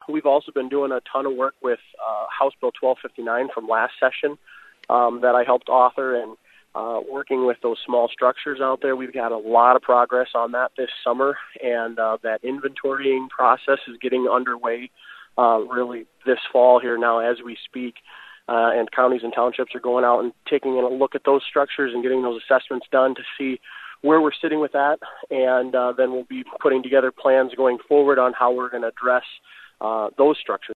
we've also been doing a ton of work with House Bill 1259 from last session that I helped author, and working with those small structures out there. We've got a lot of progress on that this summer, and that inventorying process is getting underway really this fall here now as we speak. And counties and townships are going out and taking a look at those structures and getting those assessments done to see where we're sitting with that. And then we'll be putting together plans going forward on how we're going to address those structures.